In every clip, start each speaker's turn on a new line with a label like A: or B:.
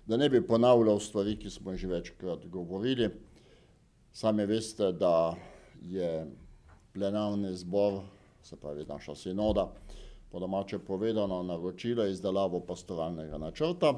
A: Da ne bi ponavljal stvari, ki smo že večkrat govorili, sami veste, da je plenarni zbor, se pravi naša sinoda, po domače povedano, naročila izdelavo pastoralnega načrta.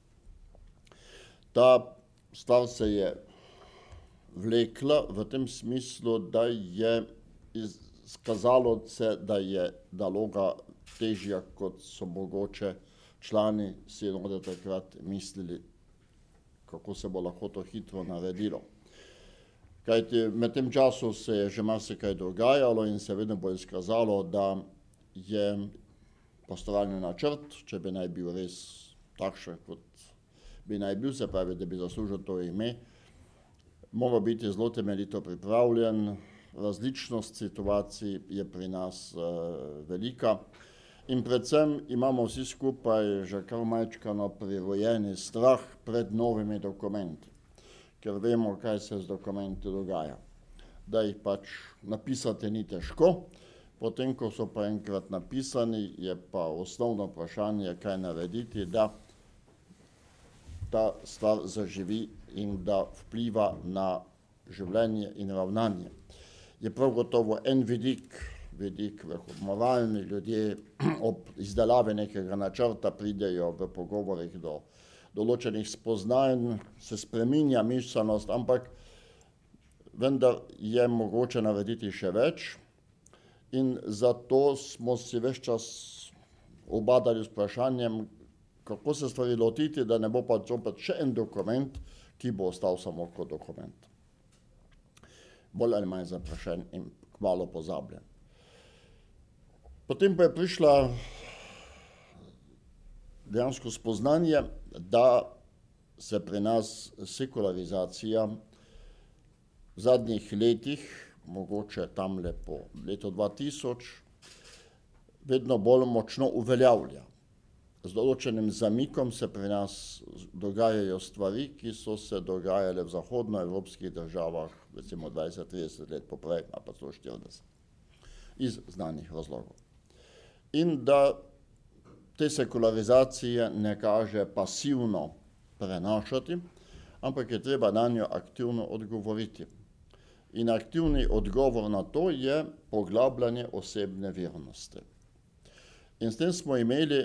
A: Ta stvar se je vlekla v tem smislu, da je izkazalo se, da je naloga težja, kot so mogoče člani sinode takrat mislili, kako se bo lahko to hitro naredilo. Kajti med tem času se je že marsikaj dogajalo in se vedno bo izkazalo, da je pastoralni načrt, če bi naj bil res takšen, kot bi naj bil, se pravi, da bi zaslužil to ime, mora biti zelo temeljito pripravljen. Različnost situacij je pri nas velika in predvsem imamo vsi skupaj že kar majčkano prirojeni strah pred novimi dokumenti, ker vemo, kaj se z dokumenti dogaja. Da jih pač napisati ni težko, potem ko so pa enkrat napisani, je pa osnovno vprašanje, kaj narediti, da ta stvar zaživi in da vpliva na življenje in ravnanje. Je prav gotovo en vidik moralni. Ljudje ob izdelavi nekega načrta pridejo v pogovorih do določenih spoznanj, se spreminja miselnost, ampak vendar je mogoče narediti še več in zato smo si ves čas ubadali s vprašanjem, kako se stvari lotiti, da ne bo pa zopet še en dokument, ki bo ostal samo kot dokument. Bolj ali manj zaprašen in kmalu pozabljen. Potem pa je prišla dejansko spoznanje, da se pri nas sekularizacija v zadnjih letih, mogoče tamle po letu 2000, vedno bolj močno uveljavlja. Z določenim zamikom se pri nas dogajajo stvari, ki so se dogajale v zahodnoevropskih državah, recimo 20-30 let poprej, ali pa 140, iz znanih razlogov. In da te sekularizacije ne kaže pasivno prenašati, ampak je treba na njo aktivno odgovoriti. In aktivni odgovor na to je poglabljanje osebne vernosti. In s tem smo imeli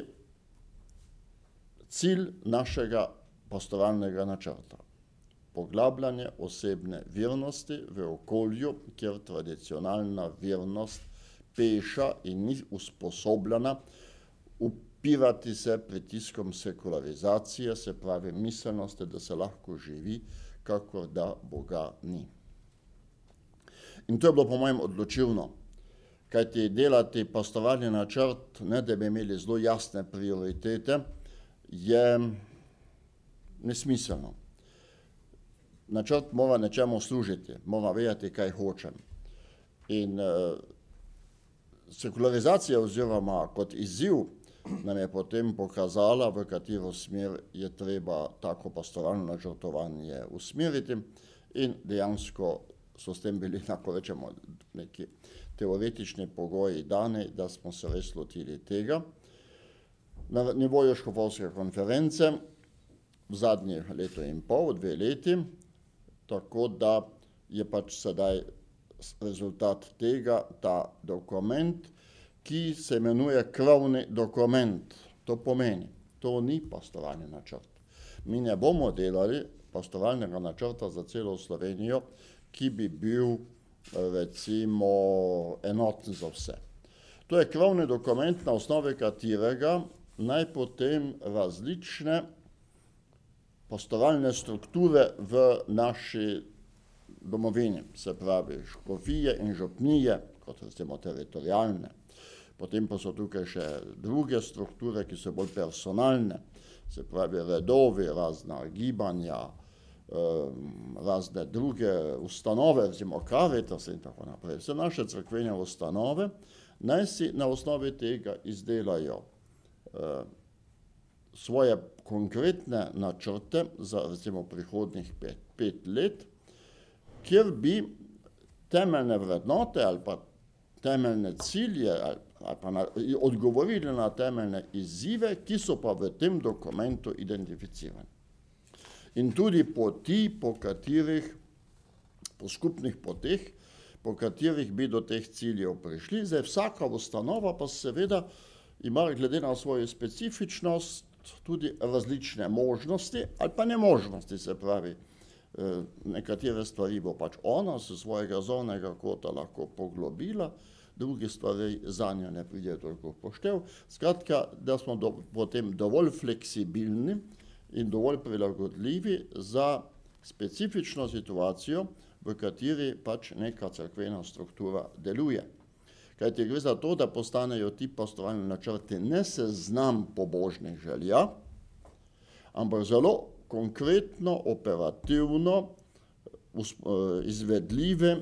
A: cilj našega pastoralnega načrta. Poglabljanje osebne vernosti v okolju, kjer tradicionalna vernost peša in ni usposobljena upirati se pritiskom sekularizacije, se pravi miselnosti, da se lahko živi, kakor da Boga ni. In to je bilo po mojem odločilno, kajti delati pastoralni načrt, ne da bi imeli zelo jasne prioritete, je nesmiselno. Načrt mora nečemu služiti, mora vedeti, kaj hočem. In sekularizacija oziroma kot izziv nam je potem pokazala, v katero smer je treba tako pastoralno načrtovanje usmeriti in dejansko so s tem bili, lahko rečemo, neki teoretični pogoji dani, da smo se res lotili tega. Na nivoju škofovske konference v zadnjih leto in pol, 2 leti, tako da je pač sedaj rezultat tega ta dokument, ki se imenuje krovni dokument. To pomeni, to ni pastoralni načrt. Mi ne bomo delali pastoralnega načrta za celo Slovenijo, ki bi bil recimo enoten za vse. To je krovni dokument, na osnovi katerega naj potem različne pastoralne strukture v naši domovini, se pravi škofije in župnije, kot recimo teritorialne. Potem pa so tukaj še druge strukture, ki so bolj personalne, se pravi redovi, razna gibanja, razne druge ustanove, recimo Caritas in tako naprej. Vse naše cerkvene ustanove naj si na osnovi tega izdelajo svoje konkretne načrte za recimo prihodnjih 5 let, kjer bi temeljne vrednote ali pa temeljne cilje ali pa odgovorili na temeljne izzive, ki so pa v tem dokumentu identificirani. in tudi poti, po skupnih poteh, po katerih bi do teh ciljev prišli. Zdaj, vsaka ustanova pa seveda ima glede na svojo specifičnost tudi različne možnosti ali pa nemožnosti, se pravi, nekatere stvari bo pač ona s svojega zornega kota lahko poglobila, druge stvari za njo ne pride toliko poštev. Skratka, da smo potem dovolj fleksibilni in dovolj prilagodljivi za specifično situacijo, v kateri pač neka cerkvena struktura deluje. Kajti gre za to, da postanejo ti pastovalni načrti ne seznam pobožnih želja, ampak zelo konkretno, operativno izvedljive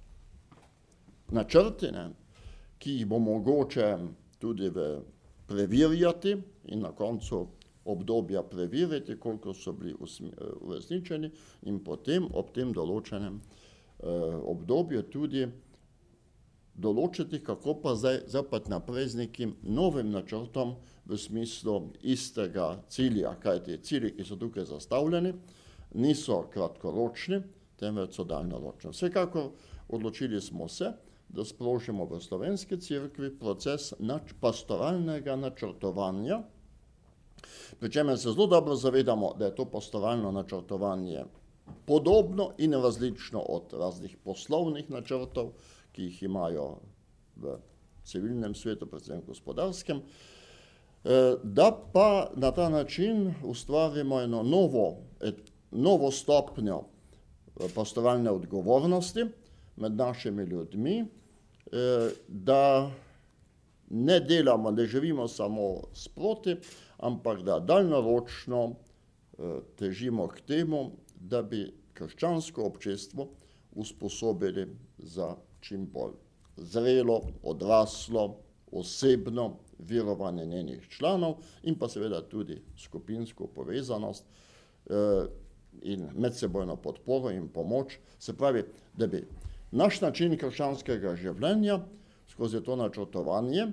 A: načrti, ki jih bo mogoče tudi preverjati in na koncu obdobja preveriti, koliko so bili uresničeni, in potem ob tem določenem obdobju tudi določiti, kako pa zdaj zapet naprej z nekim novim načrtom v smislu istega cilja, kajti cilji, ki so tukaj zastavljeni, niso kratkoročni, temveč so daljnoročni. Vsekakor odločili smo se, da sprožimo v Slovenski cerkvi proces pastoralnega načrtovanja, pri čemer se zelo dobro zavedamo, da je to pastoralno načrtovanje podobno in različno od raznih poslovnih načrtov, ki jih imajo v civilnem svetu, predvsem gospodarskem, da pa na ta način ustvarimo eno novo stopnjo pastoralne odgovornosti med našimi ljudmi, da ne delamo, ne živimo samo sproti, ampak da daljnoročno težimo k temu, da bi krščansko občestvo usposobili za čim bolj zrelo, odraslo, osebno verovanje njenih članov in pa seveda tudi skupinsko povezanost in medsebojno podporo in pomoč. Se pravi, da bi naš način krščanskega življenja skozi to načrtovanje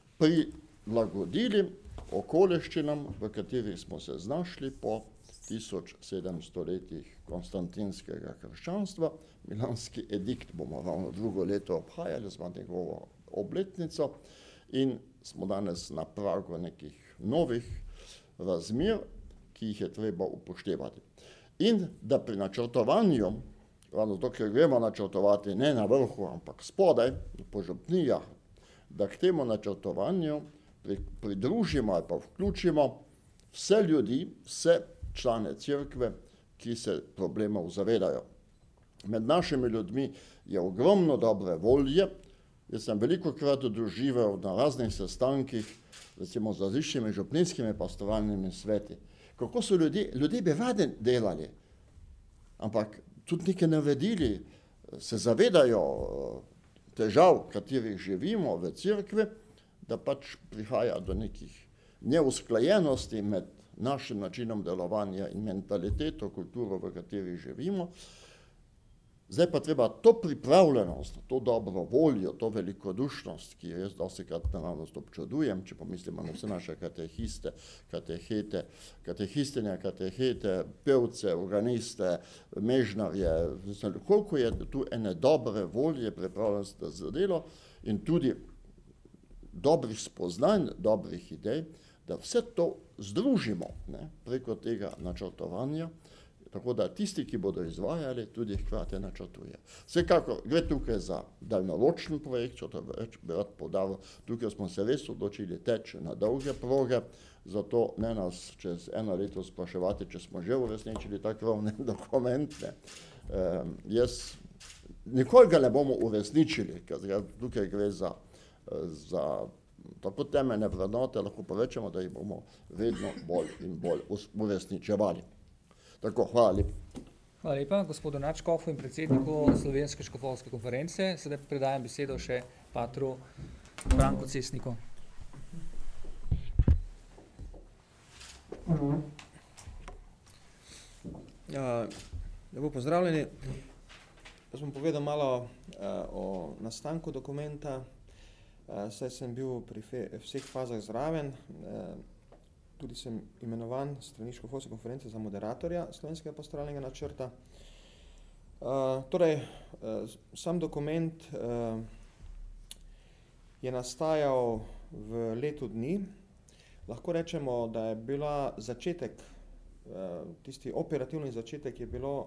A: prilagodili okoliščinam, v katerih smo se znašli po 1700 letih konstantinskega krščanstva. Milanski edikt bomo ravno drugo leto obhajali, smo njegovo obletnico in smo danes na pragu nekih novih razmer, ki jih je treba upoštevati. In da pri načrtovanju, ravno zato, ker gremo načrtovati ne na vrhu, ampak spodaj, po župnijah, da k temu načrtovanju pridružimo ali pa vključimo vse ljudi, vse člane cerkve, ki se problemov zavedajo. Med našimi ljudmi je ogromno dobre volje. Jaz sem velikokrat doživel na raznih sestankih, recimo z različnimi župnijskimi pastoralnimi sveti, kako so ljudje bi radi delali, ampak tudi nekaj naredili, se zavedajo težav, v katerih živimo v cerkvi, da pač prihaja do nekih neusklajenosti med našim načinom delovanja in mentaliteto, kulturo, v kateri živimo. Zdaj pa treba to pripravljenost, to dobro voljo, to velikodušnost, ki jo jaz dostikrat naravnost občudujem, če pomislimo na vse naše katehiste, katehistinje, katehete, pevce, organiste, mežnarje, koliko je tu ene dobre volje, pripravljenosti za delo in tudi dobrih spoznanj, dobrih idej, da vse to združimo preko tega načrtovanja, tako da tisti, ki bodo izvajali, tudi hkrati načrtuje. Vsekakor gre tukaj za daljnoročen projekt, če to več bi rad poudaril, tukaj smo se res odločili teči na dolge proge, zato ne nas čez eno leto spraševati, če smo že uresničili ta krovni dokument. Jaz nikoli ga ne bomo uresničili, ker tukaj gre za tako temeljne vrednote, lahko povečamo, da jih bomo vedno bolj in bolj uresničevali. Tako, hvala lepa.
B: Hvala lepa gospodu nadškofu in predsedniku Slovenske škofovske konference. Sedaj predajam besedo še patru Branku Cesniku.
C: Lepo pozdravljeni. Jaz bom povedal malo o nastanku dokumenta, saj sem bil pri vseh fazah zraven. tudi sem imenovan s strani Škofovske konference za moderatorja Slovenskega pastoralnega načrta. Sam dokument je nastajal v letu dni. Lahko rečemo, da je bila začetek, tisti operativni začetek je bilo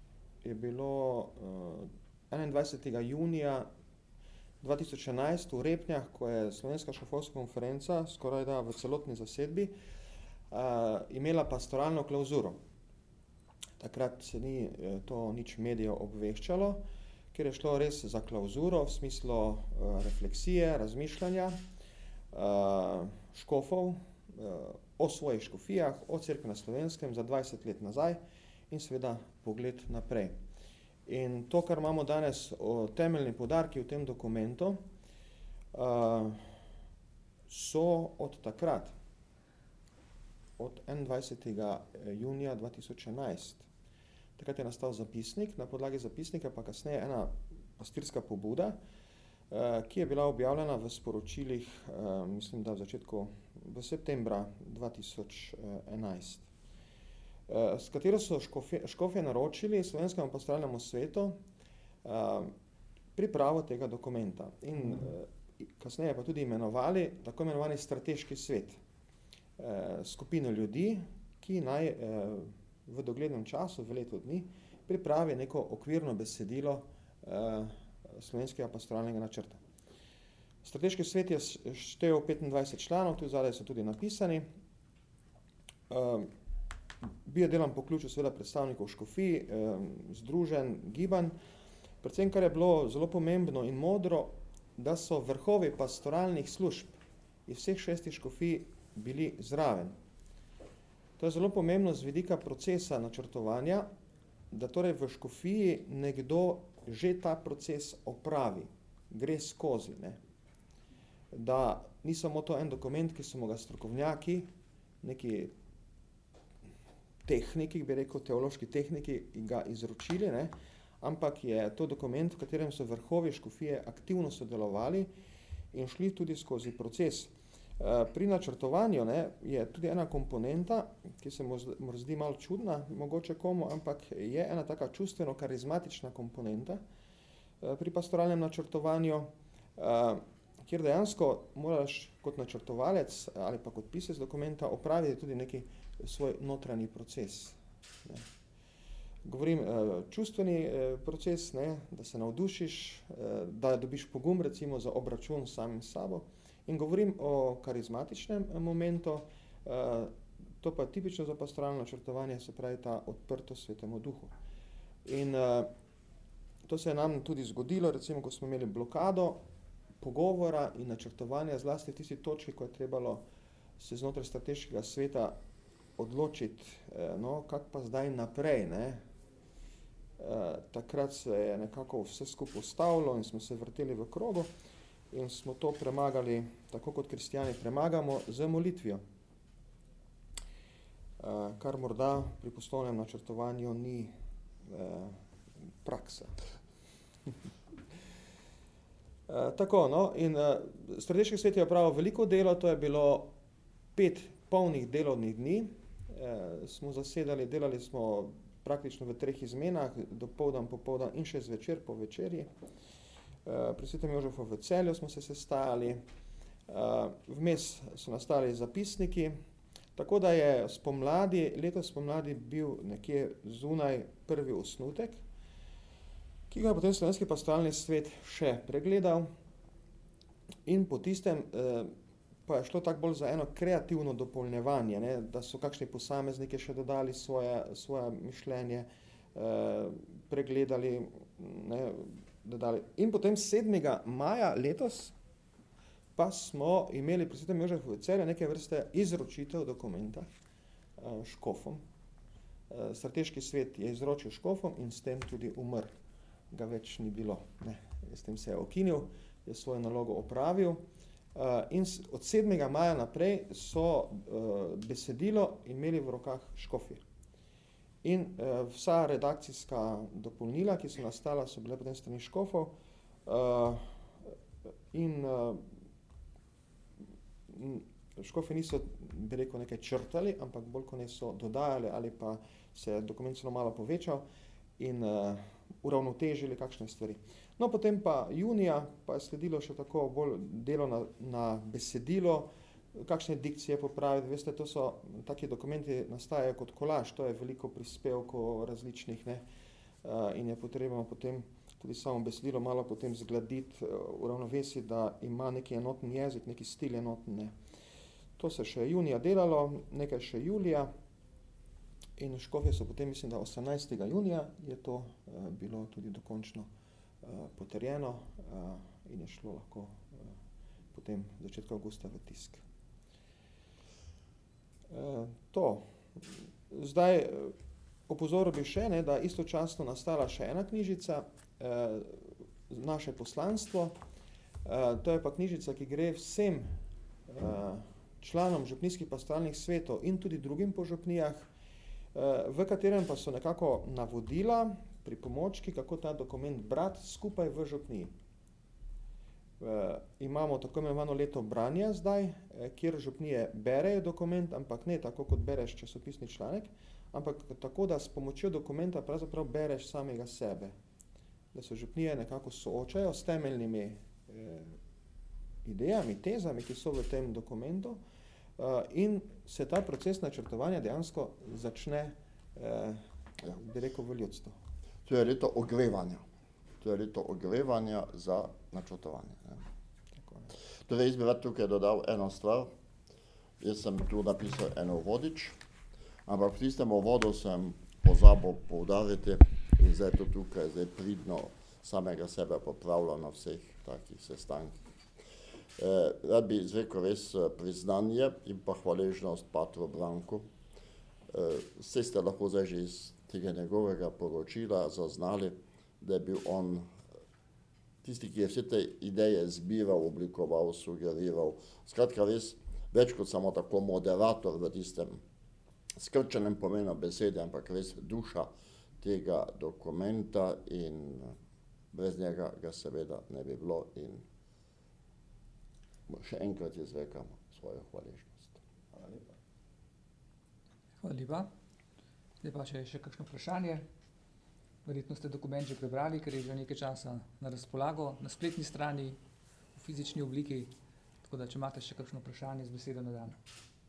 C: 21. junija 2011 v Repnjah, ko je Slovenska škofovska konferenca skorajda v celotni zasedbi imela pastoralno klavzuro. Takrat se ni to nič medijev obveščalo, ker je šlo res za klavzuro v smislu refleksije, razmišljanja škofov o svojih škofijah, o cerkvi na Slovenskem za 20 let nazaj in seveda pogled naprej. In to, kar imamo danes o temeljni poudarki v tem dokumentu, so od takrat, od 21. junija 2011. Takrat je nastal zapisnik, na podlagi zapisnika pa kasneje ena pastirska pobuda, ki je bila objavljena v sporočilih, mislim, da v septembra 2011. S katero so škofje naročili Slovenskemu pastoralnemu svetu pripravo tega dokumenta in kasneje pa tudi imenovali tako imenovani strateški svet, skupino ljudi, ki naj v doglednem času, v letu dni, pripravi neko okvirno besedilo Slovenskega pastoralnega načrta. Strateški svet je štel 25 članov, tu zadaj so tudi napisani. Bil je delan po ključu seveda predstavnikov škofij, združenj, gibanj. Predvsem, kar je bilo zelo pomembno in modro, da so vrhovi pastoralnih služb iz vseh 6 škofij bili zraven. To je zelo pomembno z vidika procesa načrtovanja, da torej v škofiji nekdo že ta proces opravi, gre skozi, ne. Da ni samo to en dokument, ki so mu ga strokovnjaki, neki tehniki, bi rekel, teološki tehniki, ga izročili, ne, ampak je to dokument, v katerem so vrhovi škofije aktivno sodelovali in šli tudi skozi proces. Pri načrtovanju, ne, je tudi ena komponenta, ki se mu zdi malo čudna, mogoče komu, ampak je ena taka čustveno-karizmatična komponenta pri pastoralnem načrtovanju, kjer dejansko moraš kot načrtovalec ali pa kot pisec dokumenta opraviti tudi neki svoj notranji proces. Ne. Govorim čustveni proces, ne, da se navdušiš, da dobiš pogum recimo za obračun s samim sabo. In govorim o karizmatičnem momentu, to pa tipično za pastoralno načrtovanje, se pravi ta odprtost Svetemu Duhu. In to se je nam tudi zgodilo, recimo, ko smo imeli blokado pogovora in načrtovanja, zlasti v tisti točki, ko je trebalo se znotraj strateškega sveta odločiti, no, kako pa zdaj naprej, ne. Takrat se je nekako vse skupaj ustavilo in smo se vrteli v krogu in smo to premagali, tako kot kristjani premagamo, z molitvijo. Kar morda pri poslovnem načrtovanju ni praksa. Tako, no, in strateški svet je opravil veliko delo, to je bilo 5 polnih delovnih dni, smo zasedali, delali smo praktično v 3 izmenah, dopoldan, popoldan in še zvečer po večerji. Pri Svetem Jožefu v Celju smo se sestajali, vmes so nastali zapisniki, tako da je letos spomladi bil nekje zunaj prvi osnutek, ki ga je potem Slovenski pastoralni svet še pregledal in po tistem pa je šlo tako bolj za eno kreativno dopolnjevanje, ne, da so kakšni posamezniki še dodali svoje mišljenje, pregledali, ne, dodali. In potem 7. maja letos pa smo imeli pri Svetem Jožefu v Celju neke vrste izročitev dokumenta škofom. Strateški svet je izročil škofom in s tem tudi umrl. Ga več ni bilo, ne. S tem se je ukinil, je svojo nalogo opravil. In od 7. maja naprej so besedilo imeli v rokah škofje. In vsa redakcijska dopolnila, ki so nastala, so bile potem strani škofov in škofi niso, bi rekel, nekaj črtali, ampak bolj kot ne so dodajali ali pa se je dokument celo malo povečal in uravnotežili kakšne stvari. No, potem pa junija pa je sledilo še tako bolj delo na besedilo, kakšne dikcije popraviti. Veste, to so, taki dokumenti nastajajo kot kolaž, to je veliko prispevkov različnih, ne, in je potrebno potem tudi samo besedilo malo potem zgladiti, uravnovesiti, da ima neki enoten jezik, neki stil enoten, ne. To se še junija delalo, nekaj še julija in škofje so potem, mislim, da 18. junija je to bilo tudi dokončno potrjeno in je šlo lahko potem začetka avgusta v tisk. To. Zdaj opozoril bi še, ne, da istočasno nastala še ena knjižica, Naše poslanstvo. To je pa knjižica, ki gre vsem članom župnijskih pastoralnih svetov in tudi drugim po župnijah, v katerem pa so nekako navodila, pripomočki, kako ta dokument brati skupaj v župniji. Imamo tako imenovano leto branja zdaj, kjer župnije berejo dokument, ampak ne tako, kot bereš časopisni članek, ampak tako, da s pomočjo dokumenta pravzaprav bereš samega sebe. Da se župnije nekako soočajo s temeljnimi idejami, tezami, ki so v tem dokumentu, in se ta proces načrtovanja dejansko začne, bi rekel, v ljudstvu.
A: To je leto ogrevanja. To je leto ogrevanja za načrtovanje. Torej, jaz bi rad tukaj dodal eno stvar. Jaz sem tu napisal eno vodič, ampak v tistem uvodu sem pozabil poudariti, in zdaj to tukaj zdaj pridno samega sebe popravljal na vseh takih sestankih. Rad bi izrekel res priznanje in pa hvaležnost patru Branku. Vse ste lahko zdaj že iz tega njegovega poročila zaznali, da je bil on tisti, ki je vse te ideje zbiral, oblikoval, sugeriral. Skratka, res več kot samo tako moderator v tistem skrčenem pomenu besede, ampak res duša tega dokumenta in brez njega ga seveda ne bi bilo in še enkrat izrekam svojo hvaležnost. Hvala lepa.
B: Hvala lepa. Zdaj pa še kakšno vprašanje. Verjetno ste dokument že prebrali, ker je že nekaj časa na razpolago, na spletni strani, v fizični obliki, tako da če imate še kakšno vprašanje, z besedo na dan.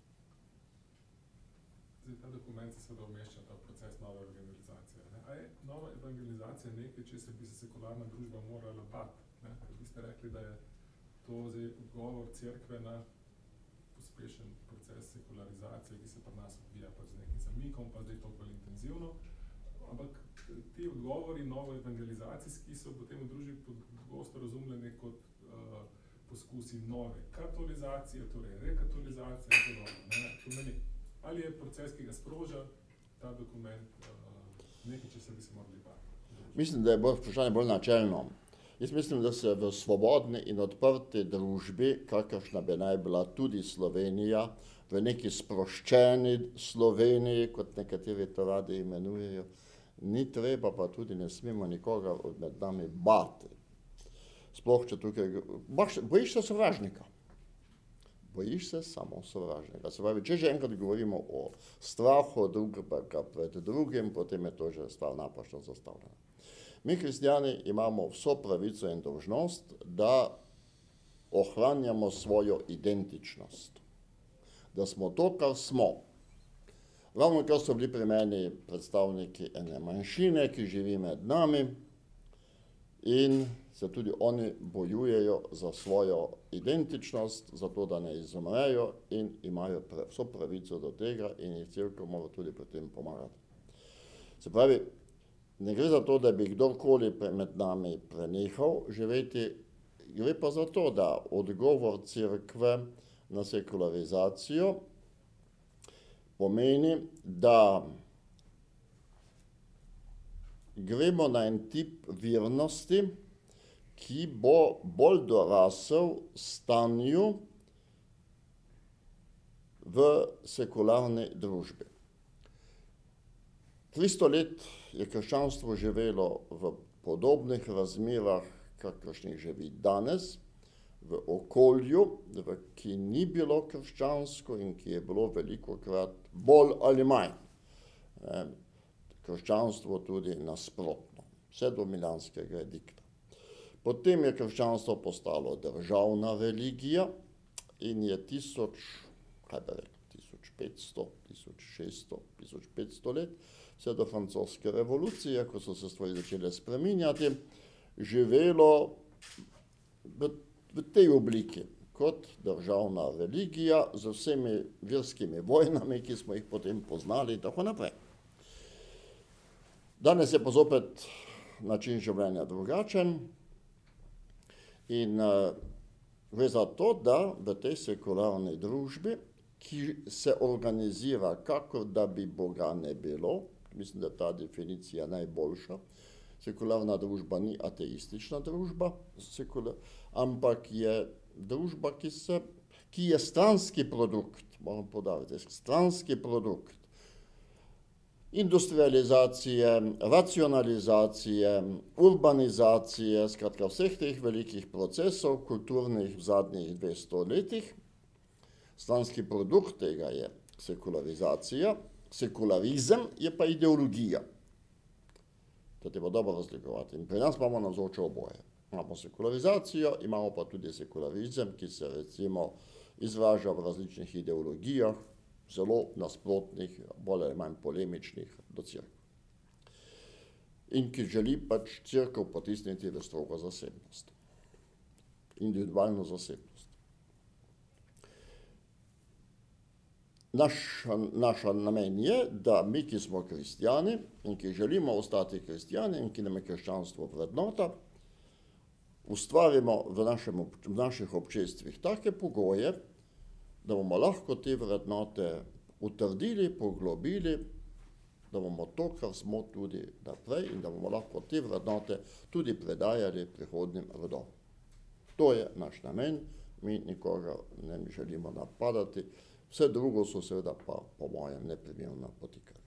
D: Zdaj, ta dokument se seveda umešča ta proces nove evangelizacije. A je nova evangelizacija nekaj, če bi se sekularna družba morala bati? Vi ste rekli, da je to zdaj odgovor cerkve na pospešen proces sekularizacije, ki se pri nas odvija z nekim zamikom, pa zdaj to bolj intenzivno. Ampak ti odgovori novoevangelizacijski so potem v družbi pogosto razumljeni kot poskusi nove katolizacije, torej rekatolizacije in podobno. Ali je proces, ki ga sproža ta dokument, nekaj, če se bi se morali bati?
A: Mislim, da je vprašanje bolj načelno. Jaz mislim, da se v svobodni in odprti družbi, kakršna bi naj bila tudi Slovenija, v neki sproščeni Sloveniji, kot nekateri to radi imenujejo, ni treba, pa tudi ne smemo nikoga med nami bati. Sploh, če tukaj bojiš se sovražnika. Bojiš se samo sovražnika. Se pravi, če že enkrat govorimo o strahu drugega pred drugim, potem je to že stvar napačno zastavljena. Mi, kristjani, imamo vso pravico in dolžnost, da ohranjamo svojo identičnost. Da smo to, kar smo. Ravno kar so bili pri meni predstavniki ene manjšine, ki živi med nami in se tudi oni bojujejo za svojo identičnost, za to, da ne izumrejo in imajo vso pravico do tega in jih cerkev mora tudi pri tem pomagati. Se pravi, ne gre za to, da bi kdorkoli med nami prenehal živeti, gre pa za to, da odgovor cerkve na sekularizacijo pomeni, da gremo na en tip vernosti, ki bo bolj dorasel stanju v sekularni družbi. 300 let je krščanstvo živelo v podobnih razmerah, kakršnih živi danes, v okolju, ki ni bilo krščansko in ki je bilo velikokrat bolj ali manj krščanstvo tudi nasprotno, vse do Milanskega edikta. Potem je krščanstvo postalo državna religija in je 1500, 1600, 1500 let, vse do francoske revolucije, ko so se stvari začele spreminjati, živelo v tej obliki kot državna religija z vsemi verskimi vojnami, ki smo jih potem poznali in tako naprej. Danes je pa zopet način življenja drugačen in gre za to, da v tej sekularni družbi, ki se organizira, kakor da bi Boga ne bilo, mislim, da ta definicija najboljša, sekularna družba ni ateistična družba, ampak je družba, ki je stranski produkt, moram poudariti, stranski produkt industrializacije, racionalizacije, urbanizacije, skratka vseh teh velikih procesov, kulturnih v zadnjih 200 letih. Stranski produkt tega je sekularizacija, sekularizem je pa ideologija. To je treba dobro razlikovati. In pri nas imamo navzoče oboje. Imamo sekularizacijo, imamo pa tudi sekularizem, ki se recimo izraža v različnih ideologijah, zelo nasprotnih, bolj ali manj polemičnih do cerkve. In ki želi pač cerkev potisniti v strogo zasebnost. Individualno zasebnost. Naš namen je, da mi, ki smo kristjani in ki želimo ostati kristjani in ki nam je krščanstvo vrednota, ustvarimo v naših občestvih take pogoje, da bomo lahko te vrednote utrdili, poglobili, da bomo to, kar smo tudi naprej in da bomo lahko te vrednote tudi predajali prihodnjim rodom. To je naš namen, mi nikoga ne želimo napadati, vse drugo so seveda pa po mojem neprimerna podtikanja.